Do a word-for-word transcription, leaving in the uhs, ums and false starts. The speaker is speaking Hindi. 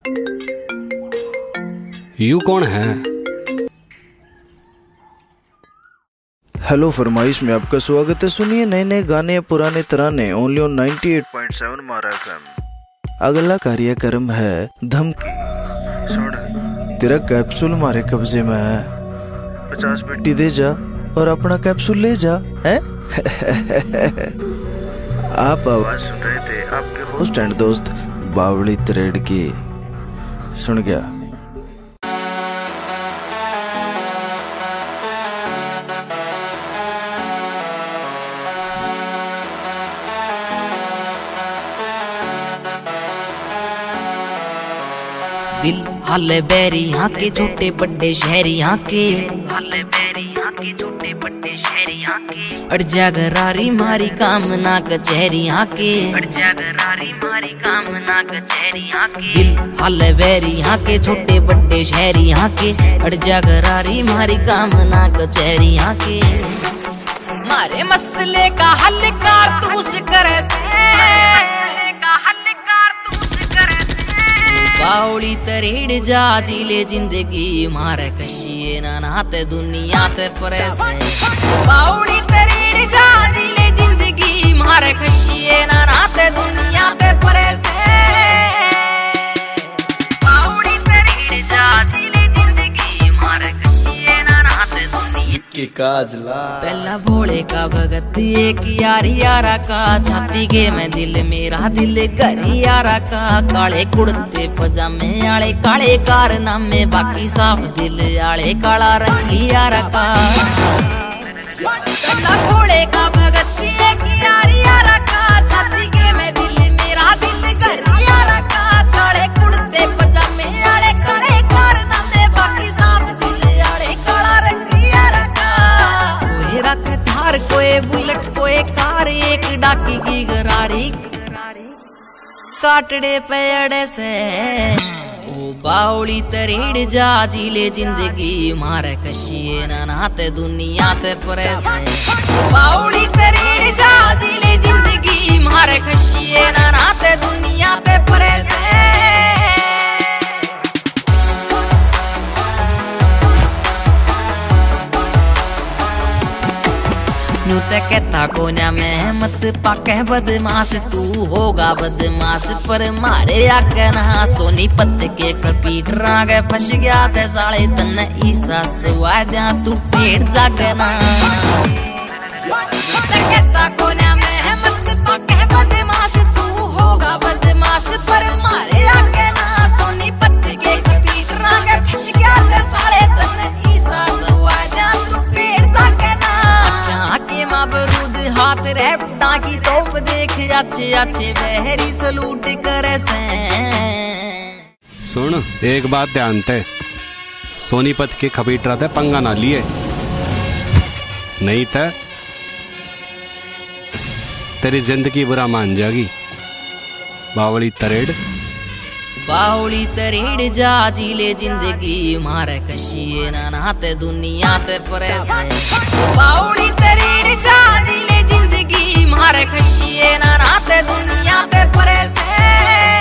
यू कौन है? हेलो फरमाइश में आपका स्वागत है। सुनिए नए नए गाने पुराने तराने ओनली ऑन अट्ठानवे पॉइंट सात मारा एफएम। अगला कार्यक्रम है धमकी। सुन, तेरा कैप्सूल हमारे कब्जे में है, पचास पेटी दे जा और अपना कैप्सूल ले जा है? आप आवाज सुन रहे थे आपके होस्ट एंड दोस्त बावली तरेड़ की। सुन गया दिल हाले बैरी यहाँ के छोटे बड़े शहरी यहाँ के, हाले बैरी यहाँ के छोटे बड़े शहरी यहाँ के। अड़ जा गरारी मारी काम ना कचहरी यहाँ के, अड़ जा गरारी मारी काम ना कचहरी यहाँ के। दिल हाले बैरी यहाँ के छोटे बड़े शहरी यहाँ के, अड़ जा गरारी मारी काम ना कचहरी यहाँ के। मारे मसले का हल कारतूस करे से, बावली तरेड़ जा जिले जिंदगी मारे कशिए ना नाते दुनिया ते परेश। बावली तरेड़ जा जिले जिंदगी मारे कशिए ना नाते दुनिया ते परेश। बावली तरेड़ जा जिले जिंदगी मारे कशिए ना नाते दुनिया के काजला। पहला भोले का भगत एक यारी यारा का, छाती के में दिल मेरा दिल करी यारा का। काले कुर्ते पजामे आले काले कारनामे, बाकी साफ दिल आले काला रंगी यारा का। पहला भोले का भगत एक यारी यारा का, छाती के में दिल मेरा दिल करी यारा का। काले कुर्ते पजामे आले काले कारनामे, बाकी साफ दिल आले काला रंगी यारा का। कोई रख थार कोई बुलेट कोई कार, एक डाकी की गरारी काटड़े पेड़े से। ओ बावली तरेड़ जा जिले जिंदगी मारे कशिए ना नाते दुनिया ते परेश। बावली तरेड़ जा जिले जिंदगी मारे कशिए ना नाते दुनिया ते परेश। न्यू ते कहता कोन्या मैं मत पाके बदमाश, तू होगा बदमाश पर मारे आके ना। सोनी पत्ते के कपीट रागे फंस गया थे साले तन ईसा सुवाद्या तू पेड़ जागना। कहता कोन्या मैं मत पाके बदमाश, तू होगा बदमाश पर मारे आके ना। सोनी पत्ते के कपीट रागे फंस गया थे साले तन ईसा सुवाद्या तू पेड़ जागना। के माबरूद हाथ रैपटा की तोप देख अच्छे अच्छे बहरी सलूट करे से। सुन एक बात ध्यान ते, सोनीपत के खबीटरा ते पंगा ना लिए, नहीं ते तेरी जिंदगी बुरा मान जाएगी। बावली तरेड़ बावली तरेड़ जा जिले जिंदगी मारे कशिए ना नाते दुनिया ते परेश। बावली तरेड़ जा जिले जिंदगी मारे कशिए ना नाते दुनिया ते परेश।